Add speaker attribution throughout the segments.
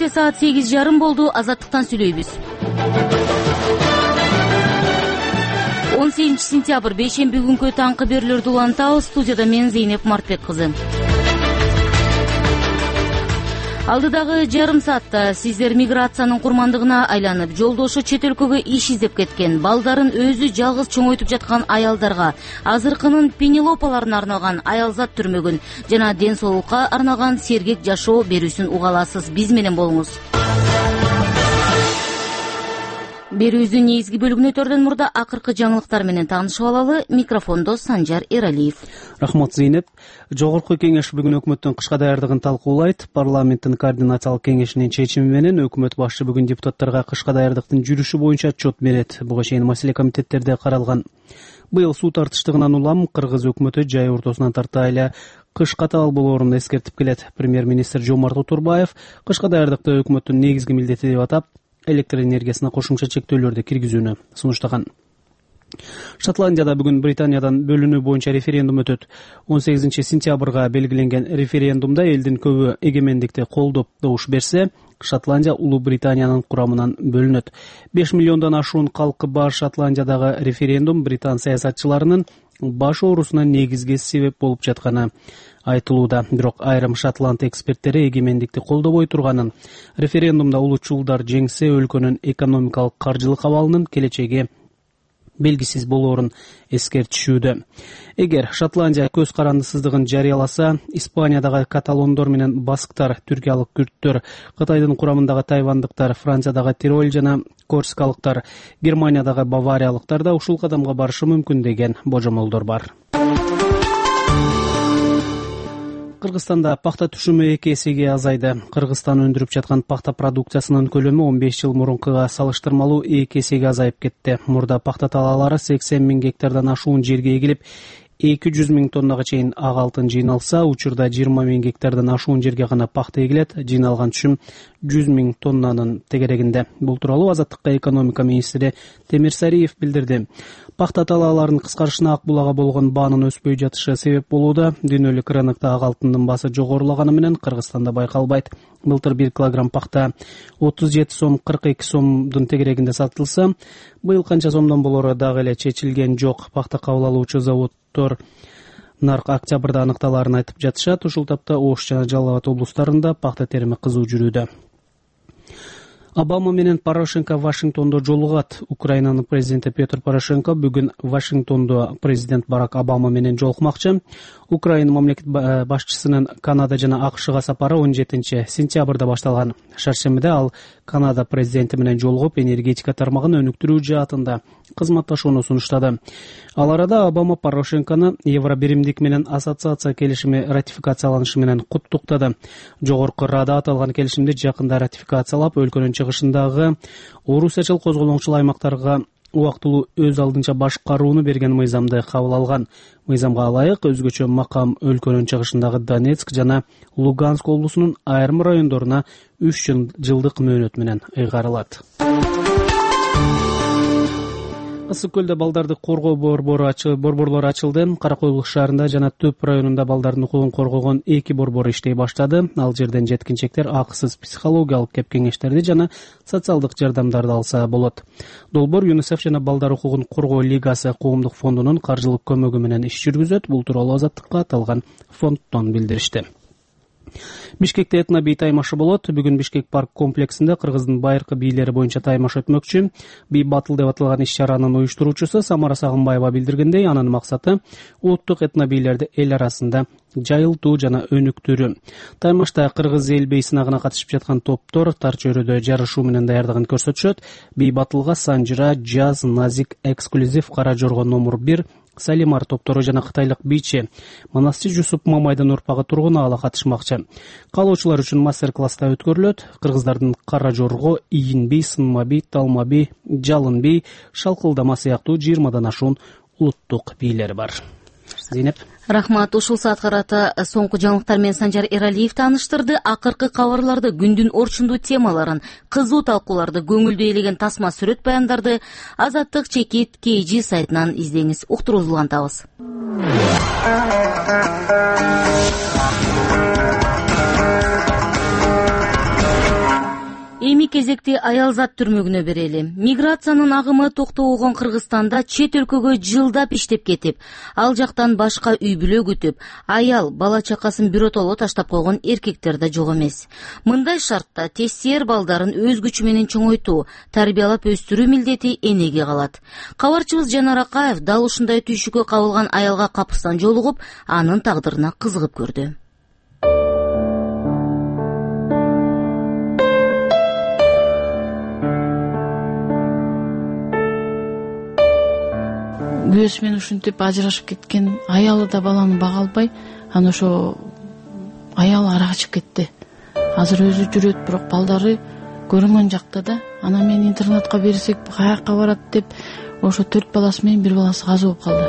Speaker 1: саат 8:30 болду. Азаттыктан сүйлөйбүз. 18-сентябрь бейшемби күнгө таңкы берүүлөрдү улантабыз. Студияда мен Зейнеп Мартбек кызы. Алдыдагы жарым саатта сиздер миграциянын курмандыгына айланып, жолдошу чет өлкөгө иш издеп кеткен, балдарын өзү жалгыз чоңойтуп жаткан аялдарга, азыркынын пенелопаларына арналган аялзат түрмөгүн жана ден соолукка арналган сергек жашоо берүүсүн уга аласыз. Биз менен болуңуз. Берүүбүздүн негизги бөлүгүнө өтөрдөн мурда акыркы жаңылыктар менен таанышып алалы. Микрофондо Санжар Эралиев.
Speaker 2: Рахмат, Зейнеп. Жогорку кеңеш бүгүн өкмөттүн кышка даярдыгын талкуулайт. Парламенттин координациялык кеңешинин чечими менен өкмөт башчы бүгүн депутаттарга кышка даярдыктын жүрүшү боюнча отчет берет. Буга чейин маселе комитеттерде каралган. Быйыл суу тартыштыгынан улам кыргыз өкмөтү жай ортосунан тарта эле кыш катаал болоорун эскертип келет. Премьер-министр Жомарт Отурбаев кышка даярдыкты өкмөттүн негизги милдети деп атап, электр энергиясына кошумча чектөөлөрдү киргизүүнү сунуштаган. Шотландияда бүгүн Британиядан бөлүнүү боюнча референдум өтөт. 18-сентябрга белгиленген референдумда элдин көбү эгемендикти колдоп добуш берсе, Шотландия Улуу Британиянын курамынан бөлүнөт. 5 миллиондон ашуун калкы бар Шотландиядагы референдум британ саясатчыларынын баш оорусуна негизги себеп болуп жатканы айтылууда. Бирок айрым шотланд эксперттери эгемендикти колдобой турганын, референдумда улутчулдар жеңсе өлкөнүн экономикалык каржылык абалынын келечеги белгисиз болоорун эскертишүүдө. Эгер Шотландия көз карандысыздыгын жарыяласа, Испаниядагы каталондор менен басктар, түркиялык күрттөр, Кытайдын курамындагы тайвандыктар, Франциядагы Тироль жана корсикалыктар, Германиядагы бавариялыктар да ушул кадамга барышы мүмкүн деген божомолдор бар. Кыргызстанда пахта түшүмү 2 эсеге азайды. Кыргызстан өндүрүп жаткан пахта продукциясынын көлөмү 15 жыл мурункуга салыштырмалуу 2 эсеге азайып кетти. Мурда пахта талаалары 80 000 гектардан ашуун жерге эгилип, 200 000 тоннага чейин ак алтын жыйналса, учурда 20 000 гектардан ашуун жерге гана пахта эгилет. Жыйналган түшүм 100 000 тоннанын тегерегинде. Бул тууралуу Азаттыкка экономика министри Темир Сариев билдирди. Пахта талааларынын кыскарышына ак булага болгон баанын өспөй жатышы себеп болууда. Дүйнөлүк рынокто ак алтындын баасы жогорулаганы менен Кыргызстанда байкалбайт. Былтыр 1 килограмм пахта 37 сом 42 сомдун тегерегинде сатылса, быйыл канча сомдон болоору дагы эле чечилген жок. Пахта кабыл алуучу заводдор нарк октябрда аныкталаарын айтып жатышат. Ушул тапта Ош жана Жалал Абад облустарында пахта терими кызуу жүрүүдө. Обама менен Порошенко Вашингтондо жолугат. Украинанын президенти Петр Порошенко бүгүн Вашингтондо президент Барак Обама менен жолукмакчы. Украина мамлекет башчысынын Канада жана АКШга сапары 17-сентябрда башталган. Шаршембиде ал Канада президенти менен жолугуп, энергетика тармагын өнүктүрүү жаатында кызматташууну сунуштады. Ал арада Обама Порошенкону Евробиримдик менен ассоциация келишими ратификацияланышы менен куттуктады. Жогорку Рада аталган келишимди жакында ратификациялап, өлкөнүн чыгышындагы орусячыл козголоңчул аймактарга убактылуу өз алдынча башкарууну берген мыйзамды кабыл алган. Мыйзамга ылайык өзгөчө макам өлкөнүн чыгышындагы Донецк жана Луганск облусунун айрым райондоруна 3 жылдык мөөнөт менен ыйгарылат. Ысык көлдө балдарды коргоо борборлору ачылды. Каракойлук шаарында жана Төп районунда балдардын укугун коргогон 2 борбор иштей баштады. Ал жерден жеткинчектер акысыз психологиялык кепкеңештерди жана социалдык жардамдарды алса болот. Долбоор ЮНИСЕФ жана Балдар укугун коргоо лигасы коомдук фондунун каржылык көмөгү менен иш жүргүзөт. Бул тууралуу Азаттыкка аталган фонддон билдиришти. Бишкекте этно-бий таймашы болот. Бүгүн Бишкек парк комплексинде Кыргыздын байыркы бийлери боюнча таймаш өтмөкчү. Би батыл деп аталган иш-чаранын уюштуруучусу Самара Сагынбаева билдиргендей, анын максаты улуттук этно-бийлерди эл арасында жайылтуу жана өнүктүрүү. Таймашта кыргыз эл бей сынагына катышып жаткан топтор тар чөйрөдө жарышуу менен даярдыгын көрсөтүшөт. Би батылга Санжыра, Жаз, Назик, Эксклюзив, Кара Жорго номер 1, Салимар топтору жана кытайлык бийчи Манасчы Жусуп Мамайдын урпагы Тургун Ала катышмакчы. Калоочулар үчүн мастер-класста өткөрүлөт. Кыргыздардын Кара Жорго, Ийин би, Сынма би, Талма би, Жалын би, Шалкылдама сыяктуу 20дан ашуун улуттук бийлери бар. Зейнеп.
Speaker 1: Рахмат. Ушул саат карата соңку жаңылыктар менен Санжар Эралиев тааныштырды. Акыркы кабарларды, күндүн орчундуу темаларын, кызуу талкууларды, көңүлдү ээлеген тасма сүрөт баяндарды Азаттык Чекит KG сайтынан издеңиз. Уктуруңузду улантабыз. кезекти аялзат түрмөгүнө берели. Миграциянын агымы токтогон Кыргызстанда чет өлкөгө жылдап иштеп кетип, ал жактан башка үй бүлө күтүп, аял бала чакасын биротоло таштап койгон эркектер да жок эмес. Мындай шартта тестер балдарын өз күчү менен чоңойтуу, тарбиялап өстүрүү милдети энеге калат. Кабарчыбыз Жанар Акаев дал ушундай түйшүккө кабылган аялга капыстан жолугуп, анын тагдырына кызыгып көрдү.
Speaker 3: Күйөөсү менен ушинтип ажырашып кеткен, аялы да баланы бага албай, анан ошо аял арак ичип кетти. Азыр өзү жүрөт, бирок балдары көрүнгөн жакта да. Анан мен интернетке берсек каяка барат деп, ошо 4 баласы менен 1 баласы каза болуп калды.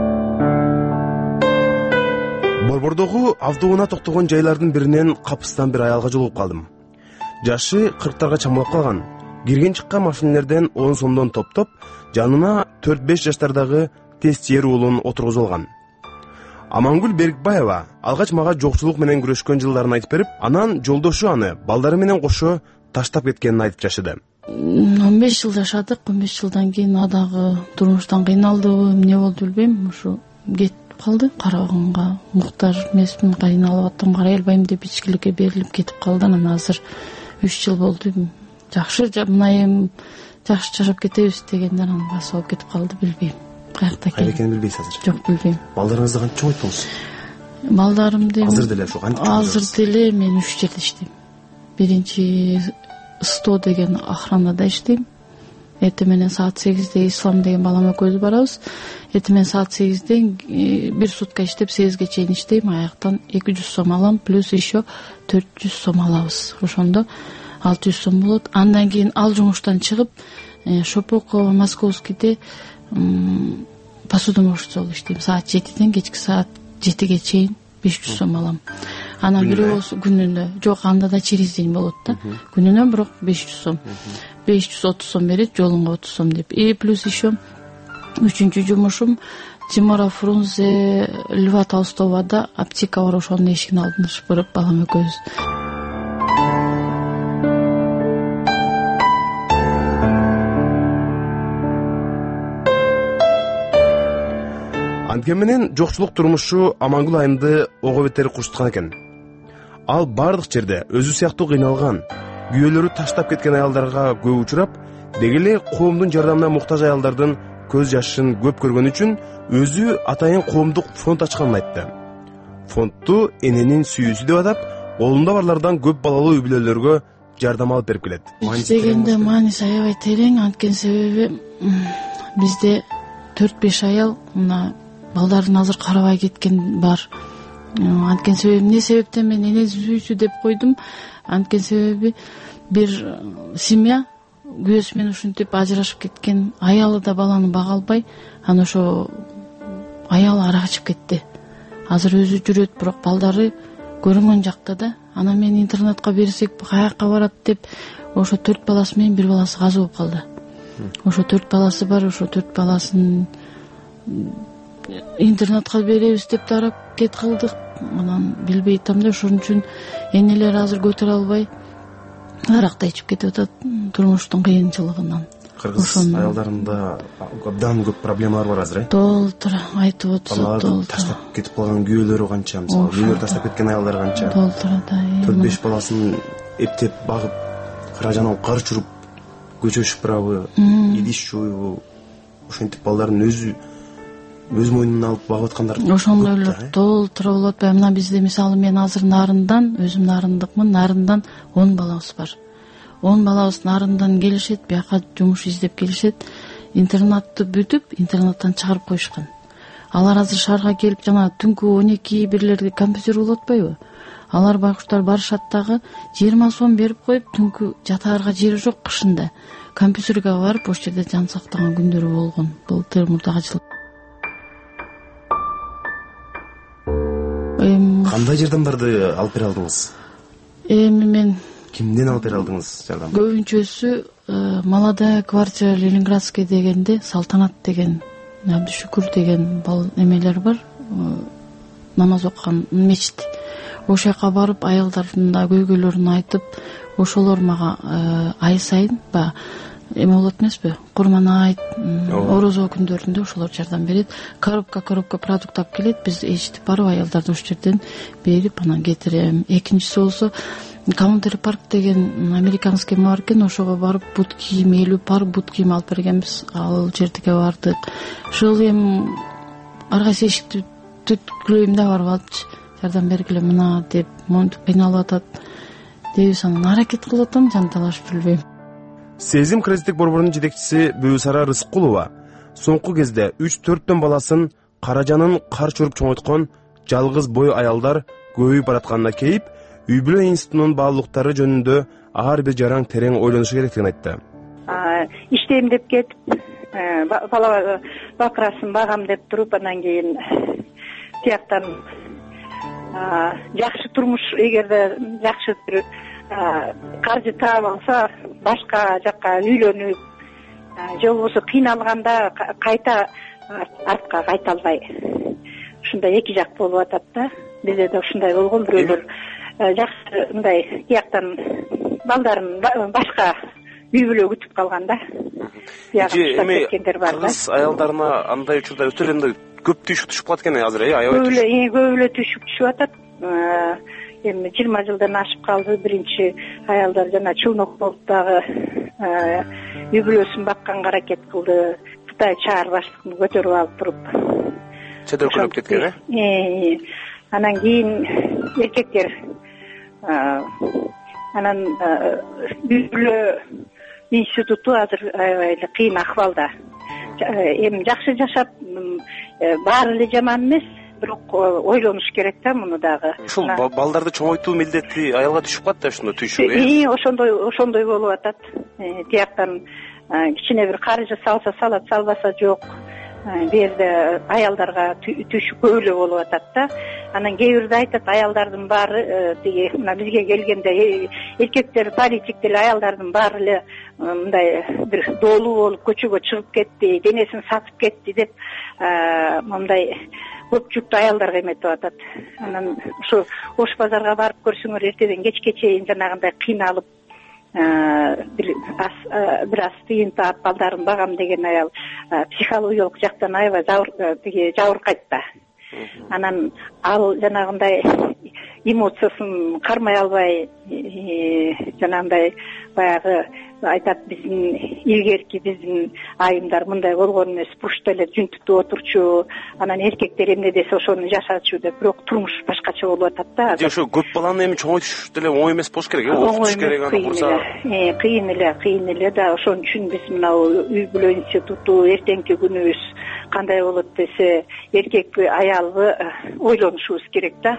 Speaker 4: Борбордогу автоунаа токтогон жайлардын биринен капыстан бир аялга жолугуп калдым. Жашы 40тарга чамалап калган. Кирген чыккан машинелерден 10 сомдон топтоп, жанына 4-5 жаштардагы тестер уулун отургузуп алган. Амангүл Берикбаева алгач мага жокчулук менен күрөшкөн жылдарын айтып берип, анан жолдошу аны балдары менен кошо таштап кеткенин айтып жашады.
Speaker 3: 15 жыл жашадык, 15 жылдан кийин адагы турмуштан кыйналдыбы, эмне болду билбейм, ошо кетип калды. Караганга муктаж эмесмин, кыйналып аттым, карай албайм деп ичкиликке берилип кетип калды. Анан азыр 3 жыл болду. Жакшы мына жакшы жашап кетебиз дегендер анан басып алып кетип калды, билбейм. Каякта
Speaker 4: экенин билбейсиз азыр?
Speaker 3: Жок, билбейм.
Speaker 4: Балдарыңызды кантип чоңойттуңуз?
Speaker 3: Балдарымды
Speaker 4: азыр деле ошо кантип?
Speaker 3: Азыр деле мен 3 жерде иштейм. Биринчи 100 деген охранада иштейм. Эртең менен саат 8де Ислам деген балам экөөбүз барабыз. Эртең менен саат 8ден 1 сутка иштеп 8ге чейин иштейм. Аяктан 200 сом алам, плюс еще 400 сом алабыз. Ошондо 600 сом болот. Андан кийин ал жумуштан чыгып, Шопокова, Московскийде посудомоеччиде иштейм. Саат 7ден кечки саат 7ге чейин 500 сом алам. Анан бирөөсү күнүнө, жок, анда да через день болот да. Күнүнө бирок 500 сом. 530 сом берет, жолунга 30 сом деп. И плюс еще үчүнчү жумушум Тимура Фрунзе, Льва Толстовада аптека бар, ошонун эшигин алдына шыпырып балам экөөбүз.
Speaker 4: Анткен менен жокчулук турмушу Амангүл айымды ого бетер курчуткан экен. Ал бардык жерде өзү сыяктуу кыйналган, күйөөлөрү таштап кеткен аялдарга көп учурап, деги эле коомдун жардамына муктаж аялдардын көз жашын көп көргөн үчүн өзү атайын коомдук фонд ачканын айтты. Фондду эненин сүйүүсү деп атап, колунда барлардан көп балалуу үй бүлөлөргө жардам алып берип келет.
Speaker 3: Дегенде мааниси аябай терең, анткени себеби бизде 4-5 аял мына балдарын азыр карабай кеткен бар. Анткени себеби эмне себептен мен эне сүйүүсү деп койдум? Анткени себеби бир семья күйөөсү менен ушинтип ажырашып кеткен, аялы да баланы бага албай, анан ошо аял арак ичип кетти. Азыр өзү жүрөт, бирок балдары көрүнгөн жакта да. Анан мен интернетке берсек каяка барат деп, ошо 4 баласы менен 1 баласы каза болуп калды. Ошо 4 баласы бар, ошо 4 баласын интернетке беребиз деп тарап кет кылдык. Анан билбей атам да, ошон үчүн энелер азыр көтөрө албай аракта ичип кетип атат турмуштун кыйынчылыгынан.
Speaker 4: Кыргыз аялдарында абдан көп проблемалар бар азыр,
Speaker 3: Толтура айтып отсо, толтура.
Speaker 4: Таштап кетип калган күйөөлөрү канча, мисалы, күйөөлөр таштап кеткен аялдар канча.
Speaker 3: Толтура да.
Speaker 4: 4-5 баласын эптеп багып, каражанын кар чуруп, көчө шыпырабы, идиш жууйбу, ошентип балдарын өз мойнуна алып багып аткандар.
Speaker 3: Ошондой эле толтура болот. Мына бизде мисалы мен азыр Нарындан, өзүм нарындыкмын, Нарындан 10 балабыз бар. 10 балабыз Нарындан келишет, бияка жумуш издеп келишет. Интернатты бүтүп, интернаттан чыгарып коюшкан. Алар азыр шаарга келип, жана түнкү 12 бирлерде компьютер болуп атпайбы? Алар байкуштар барышат дагы 20 сом берип коюп, түнкү жатаарга жери жок кышында. Компьютерге барып, ошол жерде жан сактаган күндөрү болгон. Былтыр мурдагы жыл.
Speaker 4: Кандай жардамдарды алып бере алдыңыз?
Speaker 3: Мен
Speaker 4: кимден алып бере алдыңыз жардам?
Speaker 3: Көбүнчөсү Молодая квартира Ленинградская дегенде Салтанат деген, Абдышүкүр деген эмелер бар, намаз окуган мечит. ошол жака барып аялдардын да көйгөйлөрүн айтып, ошолор мага ай сайын баягы эме болот эмеспи, курман айт, орозо күндөрүндө ошолор жардам берет. Коробка продукт алып келет, биз ээрчитип барып аялдарды ошол жерден берип анан кетирем. Экинчиси болсо Country Park деген американский эме бар экен, ошого барып бут кийим, 50 пар бут кийим алып бергенбиз. Ал жерге бардык. Ошол эми ар кайсы эшикти түткүлөйм да барып алыпчы, жардам бергиле мына деп, монтип кыйналып атат дейбиз, анан аракет кылып атам, жанталашып билбейм.
Speaker 4: Сезим кризистик борборунун жетекчиси Бөөсара Рыскулова соңку кезде 3-4төн баласын Каражанын кар чөрүп чоңойткон жалгыз бой аялдар көбөйүп баратканына кейип, үй бүлө институтунун баалуулуктары жөнүндө ар бир жаран терең ойлонушу керектигин айтты.
Speaker 5: Иштейм деп кетип, бала бакырасын багам деп туруп, анан кийин тияктан жакшы турмуш, эгерде жакшы бир каржы таап алса, башка жакка үйлөнүп, же болбосо кыйналганда кайта артка кайта албай, ушундай эки жак болуп атат да. Бизде да ушундай болгон, бирөөлөр жакшы мындай тияктан балдарын башка үй бүлө күтүп калган да.
Speaker 6: Эми кыргыз аялдарына андай учурда өтө эле көп түйшүк түшүп калат экен азыр, аябай
Speaker 5: көп эле түйшүк түшүп атат. Эми 20 жылдан ашып калды. Биринчи аялдар жана чулнок болуп дагы үй бүлөсүн бакканга аракет кылды. Кытай чаар баштыгын көтөрүп алып туруп
Speaker 6: чөтөлкөлөп кеткен,
Speaker 5: анан кийин эркектер анан үй бүлө институту азыр аябай эле кыйын акыбалда. Эми жакшы жашап, баары эле жаман эмес, бирок ойлонуш керек да муну дагы.
Speaker 6: Ушул балдарды чоңойтуу милдети аялга түшүп калат да, ушундай түйшүк.
Speaker 5: Ошондой болуп атат. Тияктан кичине бир каржы салса салат, салбаса жок. Берде аялдарга түшүп көп эле болуп атат да. Анан кээ бирде айтат, аялдардын баары тиги мына бизге келгенде эркектер политик деле аялдардын баары эле мындай бир доолуу болуп көчөгө чыгып кетти, денесин сатып кетти деп мындай көп жүктү аялдарга эметип атат. Анан ушу Ош базарга барып көрсөңөр, эртеден кечке чейин жанагындай кыйналып бир аз тыйын таап балдарын багам деген аял психологиялык жактан аябай жабыркайт да. Анан ал жанагындай эмоциясын кармай албай, жанагындай баягы айтат, биздин илгерки биздин айымдар мындай болгон эмес, бушта эле жүнтүтүп отурчу, анан эркектер эмне десе ошону жашачу деп, бирок турмуш башкача болуп атат да.
Speaker 6: Ошо көп баланы эми чоңойтуш деле оңой эмес болуш керек, окутуш керек, аны курса.
Speaker 5: Кыйын эле да. Ошон үчүн биз мына үй бүлө институту эртеңки күнүбүз кандай болот десе, эркекпи аялбы ойлонушубуз керек да.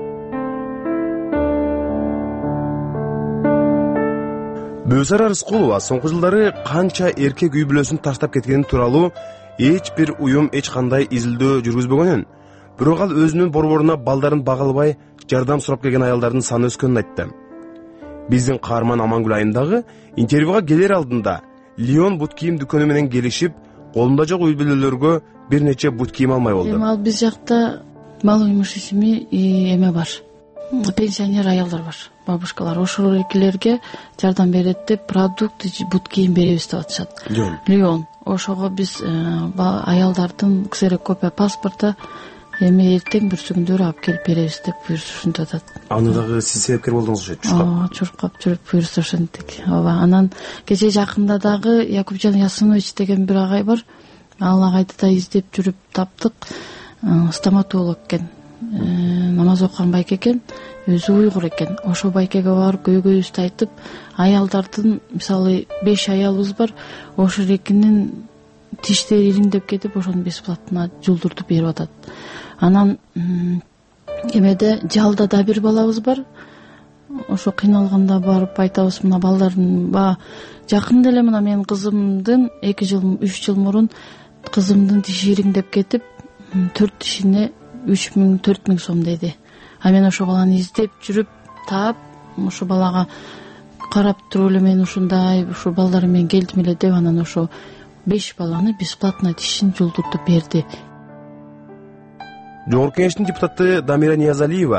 Speaker 4: Бөөсара Рыскулова соңку жылдары канча эркек үй бүлөсүн таштап кеткени тууралуу эч бир уюм эч кандай изилдөө жүргүзбөгөнүн, бирок ал өзүнүн борборуна балдарын бага албай жардам сурап келген аялдардын саны өскөнүн айтты. Биздин каарман Амангүл айым дагы интервьюга келер алдында Лион бут кийим дүкөнү менен келишип, колунда жок үй бүлөлөргө бир нече бут кийим алмай болду.
Speaker 3: Эми ал биз жакта малый имущественный эме бар, пенсионер аялдар бар, бабушкалар, ошол экилерге жардам берет деп продукт, бут кийим беребиз деп атышат. Лион. Ошого биз аялдардын ксерокопия паспорта эми эртең бүрсүгүндөрү алып келип беребиз деп буйрушунтуп атат.
Speaker 4: Аны дагы сиз себепкер болдуңуз чуркап?
Speaker 3: Чуркап жүрүп буйруса ошентик. Ооба. Анан кече жакында дагы Якупжан Ясынович деген бир агай бар. Ал агайды да издеп жүрүп таптык. Стоматолог экен. Намаз окуган байке экен, өзү уйгур экен. Ошо байкеге барып көйгөйүбүздү айтып, аялдардын мисалы 5 аялыбыз бар, ошо экинин тиштери ириңдеп кетип, ошону бесплатно жулдуртуп берип атат. Анан эмеде жалда да бир балабыз бар. Ошо кыйналганда барып айтабыз, мына балдардын жакында эле мына менин кызымдын 3 жыл мурун кызымдын тиши ириңдеп кетип, 4 тишине 3.000-4.000 сом деди. А мен ошо баланы издеп жүрүп таап, ошо балага карап туруп эле мен ушундай, ушу балдарым менен келдим эле деп, анан ошо 5 баланы бесплатно тишин жулдуртуп берди.
Speaker 4: Жогорку кеңештин депутаты Дамира Ниязалиева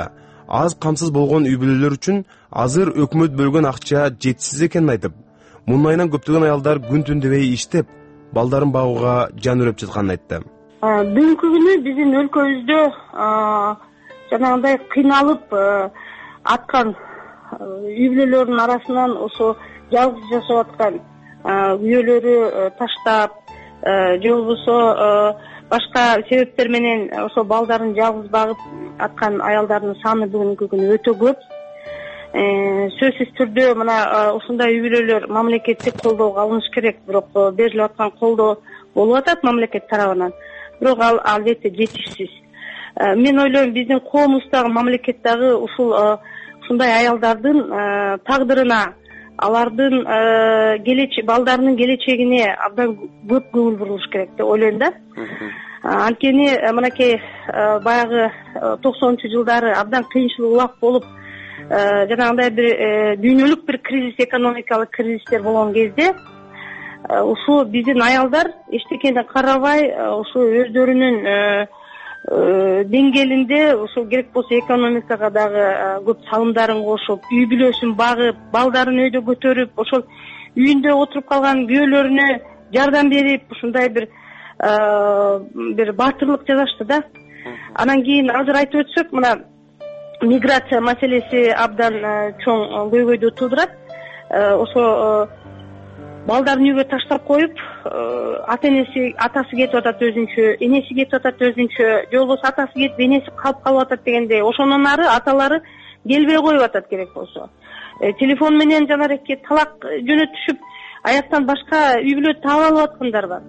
Speaker 4: аз камсыз болгон үй бүлөлөр үчүн азыр өкмөт бөлгөн акча жетишсиз экенин айтып, мундайынан көптөгөн аялдар күн түн дебей иштеп, балдарын багууга жан үрөп жатканын айтты.
Speaker 7: Бүгүнкү күнү биздин өлкөбүздө жанагындай кыйналып аткан үй бүлөлөрдүн арасынан ошо жалгыз жашап аткан күйөөлөрү таштап же болбосо башка себептер менен ошо балдарын жалгыз багып аткан аялдардын саны бүгүнкү күнү өтө көп. Сөзсүз түрдө мына ушундай үй бүлөлөр мамлекеттик колдоого алыныш керек, бирок берилип аткан колдоо болуп атат мамлекет тарабынан, бирок ал албетте жетишсиз. Мен ойлойм, биздин коомубуздагы, мамлекет дагы ушундай аялдардын тагдырына, алардын балдарынын келечегине абдан көп көңүл бурулуш керек деп ойлойм да. Анткени мынакей баягы 90-ч жылдары абдан кыйынчылык убак болуп, жанагындай бир дүйнөлүк бир кризис, экономикалык кризистер болгон кезде ушу биздин аялдар эчтекени карабай, ушу өздөрүнүн деңгээлинде, ушул керек болсо экономикага дагы көп салымдарын кошуп, үй бүлөсүн багып, балдарын өйдө көтөрүп, ошол үйүндө отуруп калган күйөөлөрүнө жардам берип, ушундай бир баатырлык жасашты да. Анан кийин азыр айтып өтсөк, мына миграция маселеси абдан чоң көйгөйдү туудурат. Ошо балдарын үйгө таштап коюп, атасы кетип атат өзүнчө, энеси кетип атат өзүнчө, же болбосо атасы кетип энеси калып атат дегенде, ошондон ары аталары келбей коюп атат керек болсо. Телефон менен жанареке талак жөнөтүшүп, аяктан башка үй бүлө таап алып аткандар бар.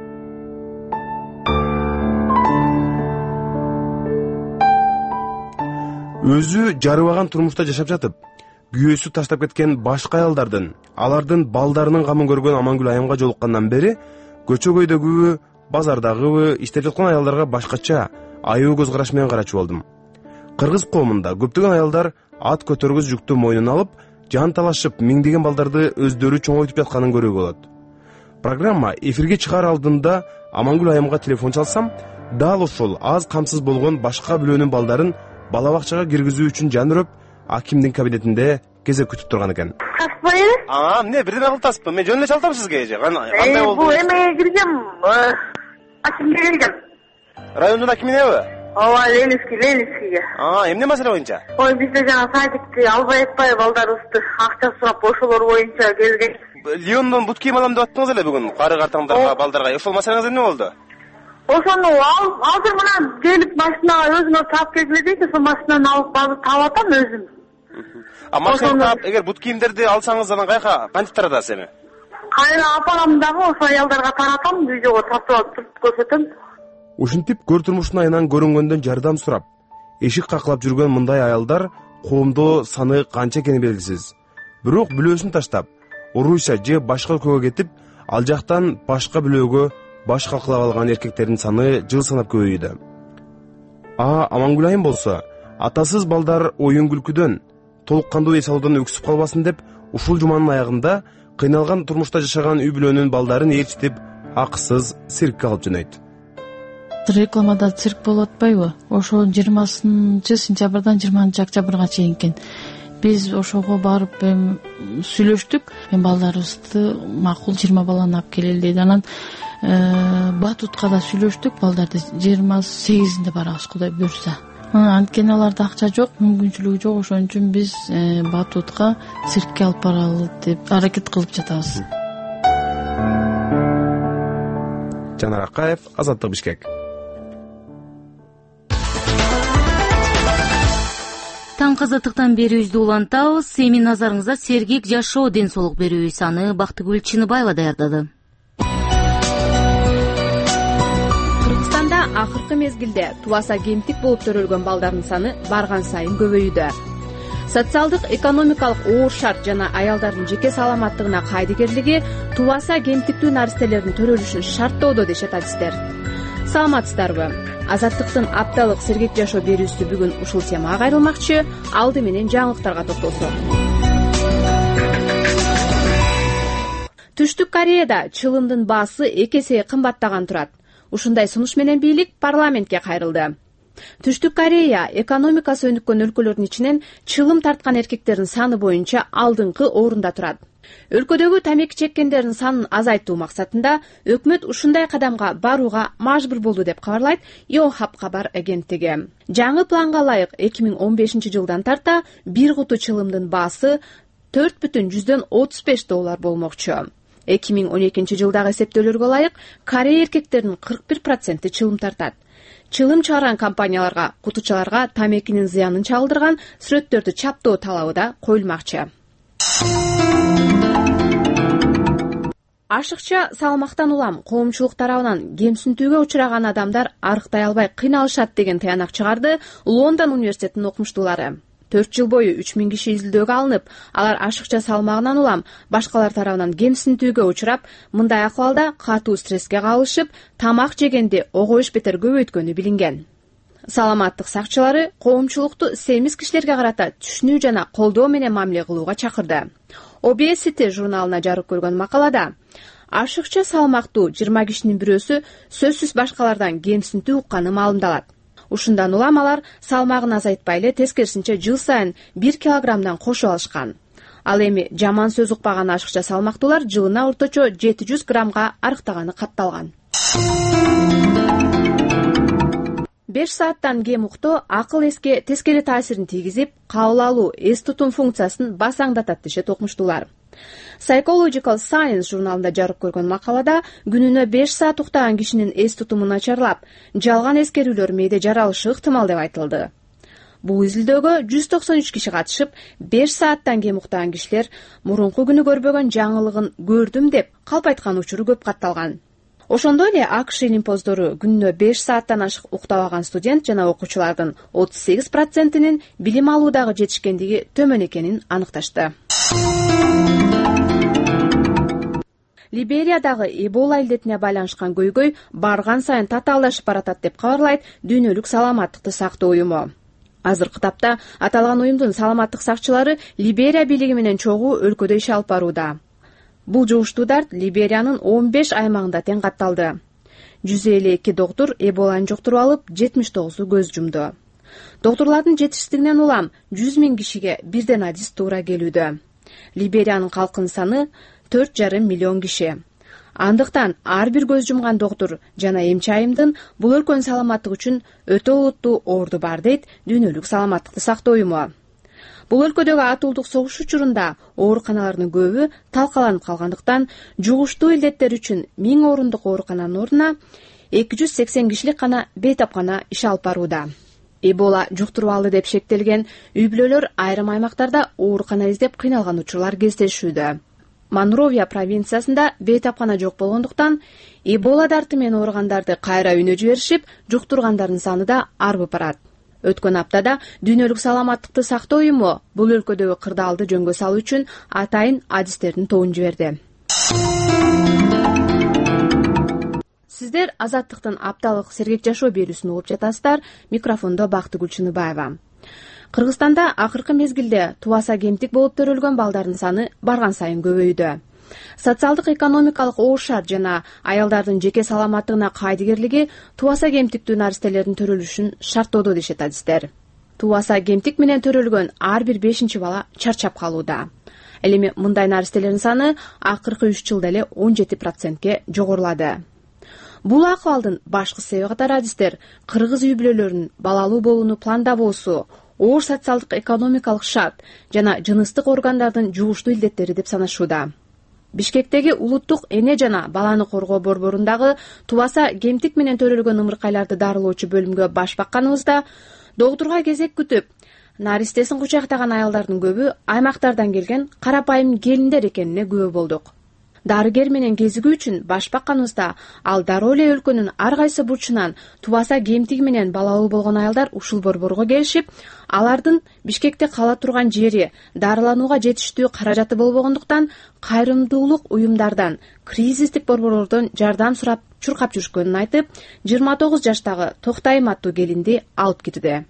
Speaker 4: Өзү жарыбаган турмушта жашап жатып, күйөөсү таштап кеткен башка аялдардын, алардын балдарынын камын көргөн Амангүл айымга жолуккандан бери көчөгөйдөгүбү, базардагыбы иштеп жаткан аялдарга башкача, аюу көз караш менен карачу болдум. Кыргыз коомунда көптөгөн аялдар ат көтөргүз жүктү мойнуна алып, жан талашып, миңдеген балдарды өздөрү чоңойтуп жатканын көрүүгө болот. Программа эфирге чыгаар алдында Амангүл айымга телефон чалсам, дал ошол аз камсыз болгон башка бүлөнүн балдарын бала бакчага киргизүү үчүн жан үрөп, акимдин кабинетинде кезек күтүп турган экен.
Speaker 6: Таспайбы? Эмне бирдеме кылып тасыппы? Мен жөн эле чалтам сизге. Кандай болду?
Speaker 7: Бул эмеге киргем, акимге келгем.
Speaker 6: Райондун акиминеби?
Speaker 7: Ооба, Ленинскийге.
Speaker 6: Эмне маселе боюнча?
Speaker 7: Ой, бизде жана садикти албай атпай балдарыбызды акча сурап, ошолор боюнча келген.
Speaker 6: Лиондон бут кийим алам деп аттыңыз эле бүгүн, кары картаңдарга, балдарга. Ошол маселеңиз эмне болду?
Speaker 7: Ошону азыр мына келип машинага өзүңөр таап келгиле дейт, ошол машинаны алып барып таап атам өзүм.
Speaker 6: Машина таап, эгер бут кийимдерди алсаңыз, анан кантип таратасыз эми?
Speaker 7: Кайра апарам дагы, ошо аялдарга таратам, видеого тартып алып туруп көрсөтөм.
Speaker 4: Ушинтип көр турмуштун айынан көрүнгөндөн жардам сурап, эшик каклап жүргөн мындай аялдар коомдо саны канча экени белгисиз. Бирок бүлөсүн таштап, Орусия же башка өлкөгө кетип, ал жактан башка бүлөгө баш калкалап алган эркектердин саны жыл санап көбөйүүдө. Амангүл айым болсо, атасыз балдар оюн күлкүдөн, толук кандуу эс алуудан өксүп калбасын деп, ушул жуманын аягында кыйналган турмушта жашаган үй бүлөнүн балдарын ээрчитип, акысыз циркке алып жөнөйт.
Speaker 3: Рекламада цирк болуп атпайбы? Ошо 20 сентябрдан 20 октябрга чейин экен. Биз ошого барып сүйлөштүк. Мен балдарыбызды макул 20 баланы алып келели деди. Анан Батутка да сүйлөштүк, балдарды 28-inde барабыз, Кудай буйрса. Анткени аларда акча жок, мүмкүнчүлүгү жок, ошон үчүн биз Батутка циркке алып баралы деп аракет кылып жатабыз.
Speaker 4: Жанар Акаев, Азаттык, Бишкек.
Speaker 1: Таңкы азаттыктан берүүбүздү улантабыз. Эми назарыңызда сергек жашоо ден соолук берүү саны Бактыгүл Чыныбаева даярдады.
Speaker 8: Кыргызстанда акыркы мезгилде тубаса кемтик болуп төрөлгөн балдардын саны барган сайын көбөйүүдө. Социалдык, экономикалык оор шарт жана аялдардын жеке саламаттыгына кайдыгерлиги тубаса кемтиктүү наристелердин төрөлүшүн шарттоодо дешет адистер. Саламатсыздарбы? Азаттыктын апталык сергек жашоо берүүсү бүгүн ушул темага кайрылмакчы. Алды менен жаңылыктарга токтолсок. Түштүк Кореяда чылымдын баасы 2 эсе кымбаттаган турат. Ушундай сунуш менен бийлик парламентке кайрылды. Түштүк Корея экономикасы өнүккөн өлкөлөрдүн ичинен чылым тарткан эркектердин саны боюнча алдыңкы орунда турат. Өлкөдөгү тамеки чеккендердин санын азайтуу максатында өкмөт ушундай кадамга барууга мажбур болду деп кабарлайт Йонхап кабар агенттиги. Жаңы планга ылайык 2015-жылдан тарта бир куту чылымдын баасы $4,35 болмокчу. 2012-жылдагы эсептөөлөргө ылайык Корея эркектеринин 41% чылым тартат. Чылым чыгарган компанияларга кутучаларга тамекинин зыянын чагылдырган сүрөттөрдү чаптоо талабы да коюлмакчы. Ашыкча салмактан улам коомчулук тарабынан кемсинтүүгө учураган адамдар арыктай албай кыйналышат деген таянак чыгарды Лондон университетинин окумуштуулары. 4 жыл бою 3000 киши изилдөөгө алынып, алар ашыкча салмагынан улам башкалар тарабынан кемсинтүүгө учурап, мындай акыбалда катуу стресске кабылышып, тамак жегенде огоюш бетер көбөйткөнү билинген. Саламаттык сакчылары коомчулукту семиз кишилерге карата түшүнүү жана колдоо менен мамиле кылууга чакырды. Obesity журналына жарык көргөн макалада ашыкча салмактуу 20 кишинин бирөөсү сөзсүз башкалардан кемсинтүү укканы маалымдалат. Ушундан улам алар салмагын азайтпай эле тескерисинче жыл сайын 1 килограммдан кошуп алышкан. Ал эми жаман сөз укпаган ашыкча салмактуулар жылына орточо 700 граммга арыктаганы катталган. 5 сааттан кем уктоо акыл эске тескери таасирин тийгизип, кабыл алуу, эс тутум функциясын басаңдатат дешет окумуштуулар. Psychological Science журналында жарык көргөн макалада күнүнө 5 саат уктаган кишинин эс тутуму начарлап, жалган эскерүүлөр мээде жаралышы ыктымал деп айтылды. Бул изилдөөгө 193 киши катышып, 5 сааттан кем уктаган кишилер мурунку күнү көрбөгөн жаңылыгын көрдүм деп калп айткан учуру көп катталган. Ошондой эле АКШ илимпоздору күнүнө 5 сааттан ашык уктабаган студент жана окуучулардын 38%нин билим алуудагы жетишкендиги төмөн экенин аныкташты. Либериядагы Эбола илдетине байланышкан көйгөй барган сайын татаалдашып баратат деп кабарлайт Дүйнөлүк саламаттыкты сактоо уюму. Азыркы тапта аталган уюмдун саламаттык сакчылары Либерия бийлиги менен чогуу өлкөдө иш алып барууда. Бул жугуштуу дарт Либериянын 15 аймагында тең катталды. 152 доктур Эболаны жоктуруп алып, 79 көз жумду. Доктурлардын жетишсиздигинен улам 100 000 кишиге бирден адис туура келүүдө. Либериянын калкынын саны 4,5 миллион киши. Андыктан ар бир көз жумган доктур жана эмчи айымдын бул өлкөнүн саламаттыгы үчүн өтө олуттуу орду бар дейт Дүйнөлүк саламаттыкты сактоо уюму. Бул өлкөдөгү атуулдук согуш учурунда ооруканалардын көбү талкаланып калгандыктан жугуштуу илдеттер үчүн 1000 орундук оорукананын ордуна 280 кишилик гана бейтапкана иш алып барууда. Эбола жуктуруп алды деп шектелген үй-бүлөлөр айрым аймактарда оорукана издеп кыйналган учурлар кездешүүдө. Монровия провинциясында бейтапкана жок болгондуктан Эбола дарты менен ооругандарды кайра үйүнө жиберишип, жуктургандардын саны да арбып барат. Өткөн аптада Дүйнөлүк саламаттыкты сактоо уюму бул өлкөдөгү кырдаалды жөнгө салуу үчүн атайын адистердин тобун жиберди. Сиздер Азаттыктын апталык сергек жашоо берүүсүн угуп жатасыздар. Микрофондо Бактыгүл Чыныбаева. Кыргызстанда акыркы мезгилде тубаса кемтик болуп төрөлгөн балдардын саны барган сайын көбөйдү. Социалдык экономикалык оошар жана аялдардын жеке саламаттыгына кайдыгерлиги тубаса кемтиктүү наристелердин төрөлүшүн шарттоодо дешет адистер. Тубаса кемтик менен төрөлгөн ар бир 5-чи бала чарчап калууда. Ал эми мындай наристелердин саны акыркы 3 жылда эле 17%ге жогорулады. Бул акыбалдын башкы себеби катары адистер кыргыз үй-бүлөлөрүнүн балалуу болууну пландабоосу, оор социалдык экономикалык шарт жана жыныстык органдардын жугуштуу илдеттери деп санашууда. Бишкектеги улуттук эне жана баланы коргоо борборундагы тубаса кемтик менен төрөлгөн ымыркайларды дарылоочу бөлүмгө баш бакканыбызда доктурга кезек күтүп, наристесин кучактаган аялдардын көбү аймактардан келген карапайым келиндер экенине күбө болдук. Дарыгер менен кезигүү үчүн баш бакканыбызда ал дароо эле өлкөнүн ар кайсы бурчунан тубаса кемтиги менен балалуу болгон аялдар ушул борборго келишип, алардын Бишкекте кала турган жери, дарыланууга жетиштүү каражаты болбогондуктан кайрымдуулук уюмдардан, кризистик борборлордон жардам сурап чуркап жүрүшкөнүн айтып, 29 жаштагы Токтайым аттуу келинди алып кетүүдө.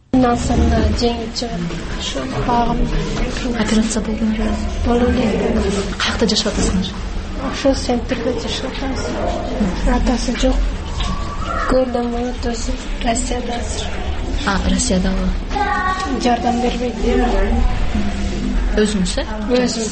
Speaker 3: Операция болду. Каякта жашап атасыңар?
Speaker 9: Ошол центрде жашап атабыз. Атасы жок. Көрдүм, атасы Россияда.
Speaker 1: Россиядагы
Speaker 9: жардам бербейт.
Speaker 1: өзүңүз
Speaker 9: Өзүм.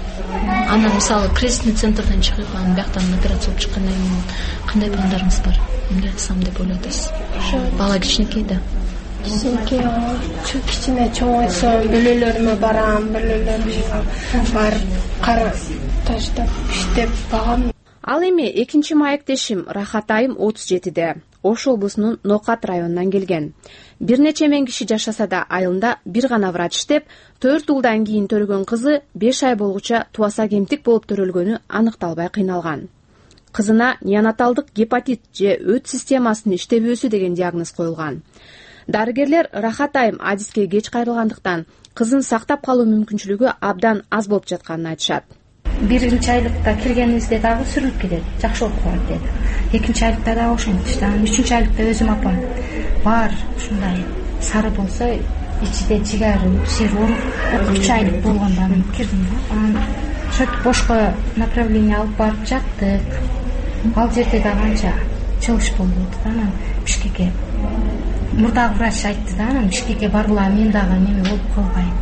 Speaker 1: Анан мисалы кризисный центрден чыгып, анан бияктан операция болуп чыккандан кийин кандай пландарыңыз бар? Эмне кылсам деп ойлотосуз? Бала кичинекей да.
Speaker 9: Кичинекей, кичине чоңойсо бөлөлөрүмө барам, бөлөлөрүмө барып кар таштап, иштеп багам.
Speaker 8: Ал эми экинчи маектешим Рахат Айым 37-де. Ош облусунун Нокат районунан келген. Бир нече миң киши жашаса да айылында бир гана врач иштеп, 4 жылдан кийин төрөгөн кызы 5 ай болгуча туаса кемтик болуп төрөлгөнү аныкталбай кыйналган. Кызына неонаталдык гепатит же өт системасынын иштебөөсү деген диагноз коюлган. Дарыгерлер Рахат Айым адиске кеч кайрылгандыктан кызын сактап калуу мүмкүнчүлүгү абдан аз болуп жатканын айтышат.
Speaker 10: Биринчи айлыкта киргенибизде дагы сүрүлүп кетет, жакшы болуп калат деди. Экинчи айлыкта дагы ошентип, анан үчүнчү айлыкта өзүм апам бар ушундай сары болсо ичиде жигары сер ооруп 3 айлык болгондо кирдим да. Анан ошентип бошко направление алып барып жаттык. Ал жерде дагы анча чыгыш болду да. Анан Бишкекке мурдагы врач айтты да, анан Бишкекке баргыла, мен дагы неме болуп калбайм.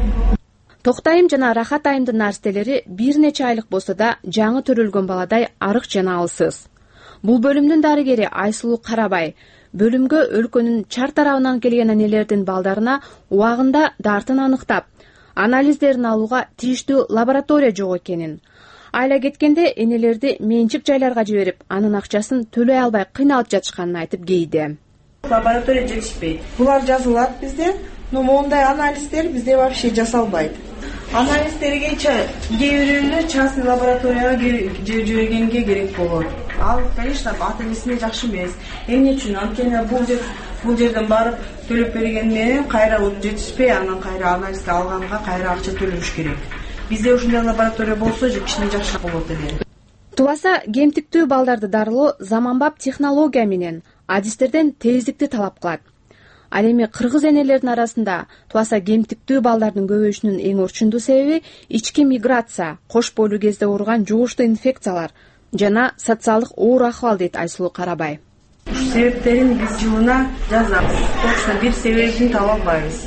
Speaker 8: Токтайым жана Рахат Айымдын наристелери бир нече айлык болсо да жаңы төрөлгөн баладай арык жана алсыз. Бул бөлүмдүн дарыгери Айсулуу Карабай бөлүмгө өлкөнүн чар тарабынан келген энелердин балдарына убагында дартын аныктап, анализдерин алууга тийиштүү лаборатория жок экенин, айла кеткенде энелерди менчик жайларга жиберип, анын акчасын төлөй албай кыйналып жатышканын айтып кейди.
Speaker 11: Лаборатория жетишпейт. Булар жазылат бизде, но мондай анализдер бизде вообще жасалбайт. Анализдерге кээ бирөөнү частный лабораторияга жибергенге керек болот. Ал, конечно, ата-энесине жакшы эмес. Эмне үчүн? Анткени бул жерден барып төлөп берген менен кайра жетишпей, анан кайра анализге алганга кайра акча төлөш керек. Бизде ушундай лаборатория болсо кичине жакшы болот эле.
Speaker 8: Туаса кемтиктүү балдарды дарылоо заманбап технология менен адистерден тездикти талап кылат. Ал эми кыргыз энелердин арасында туаса кемтиктүү балдардын көбөйүшүнүн эң орчундуу себеби ички миграция, кош бойлуу кезде ооруган жугуштуу инфекциялар жана социалдык оор акыбал дейт Айсулуу Карабай.
Speaker 11: Себептерин биз жылына жазабыз. Точно бир себебин таба албайбыз.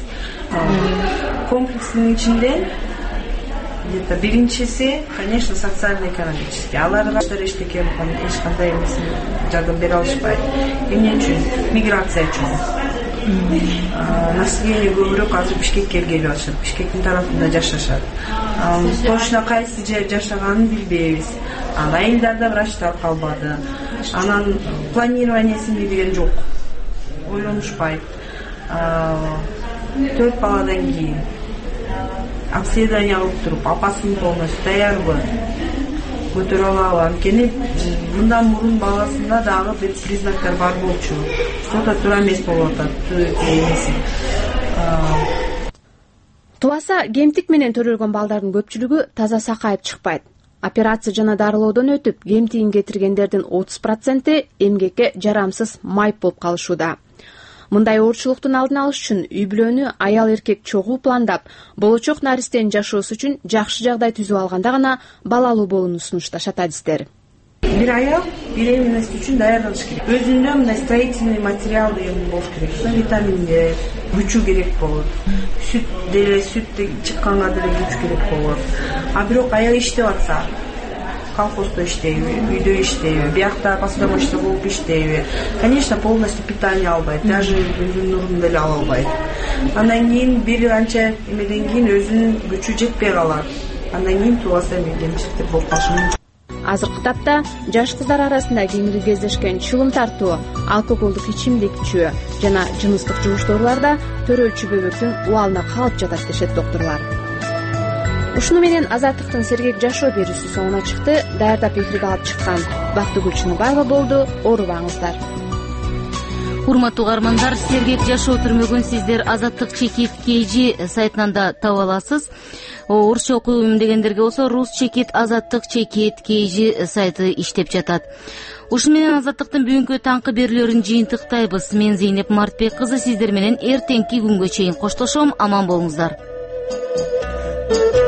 Speaker 11: Комплекстин ичинде где-то биринчиси, конечно, социально-экономический. Аларга эчтеке эч кандай жардам бере алышпайт. Эмне үчүн? Миграция үчүн. Население көбүрөөк азыр Бишкекке келип атышат. Бишкектин тарафында жашашат. Точно кайсы жер жашаганын билбейбиз. Айылдарда врачтар калбады. Анан планированиесин билген жок. Ойлонушпайт. 4 баладан кийин обследование алып туруп, апасын полностью даярбы, көтөрө алабы? Анткени мындан мурун баласында дагы бир признактар бар болчу. Что-то туура эмес болуп атат.
Speaker 8: Туаса кемтик менен төрөлгөн балдардын көпчүлүгү таза сакайып чыкпайт. Операция жана дарылоодон өтүп, кемтигин кетиргендердин 30% эмгекке жарамсыз майып болуп калышууда. Мындай оорчулуктун алдын алыш үчүн үй бүлөнү аял эркек чогуу пландап, болочок наристенин жашоосу үчүн жакшы жагдай түзүп алганда гана балалуу болууну сунушташат адистер.
Speaker 11: Бир аял беременность үчүн даярдалыш керек. Өзүндө мындай строительный материал деген болуш керек. Витаминдер, күчү керек болот. Сүт чыкканга деле күч керек болот. А бирок аял иштеп атса, колхозда иштейби, үйдө иштейби, биякта посудомоечный болуп иштейби, конечно, полностью питание албайт, даже күндүн нурун деле ала албайт. Андан кийин бир анча эмеден кийин өзүнүн күчү жетпей калат. Андан кийин туаса кемчиликтер болуп калышы мүмкүн.
Speaker 8: Азыркы тапта жаш кыздар арасында кеңири кездешкен чылым тартуу, алкоголдук ичимдик ичүү жана жыныстык жугуштоолорда төрөлчү бөбөктүн убалына калып жатат дешет доктурлар. Ушуну менен Азаттыктын Сергек жашоо берүүсү соңуна чыкты. Даярдап эфирге алып чыккан Бактыгүл Чыныбаева болду. Оорубаңыздар.
Speaker 1: Урматтуу угармандар, Сергек жашоо түрмөгүн сиздер Азаттык Чекит KG сайтынан да таба аласыз. Орусча окуйм дегендерге болсо Рус Чекит Азаттык Чекит KG сайты иштеп жатат. Ушу менен Азаттыктын бүгүнкү таңкы берүүлөрүн жыйынтыктайбыз. Мен Зейнеп Мартбек кызы сиздер менен эртеңки күнгө чейин коштошом. Аман болуңуздар.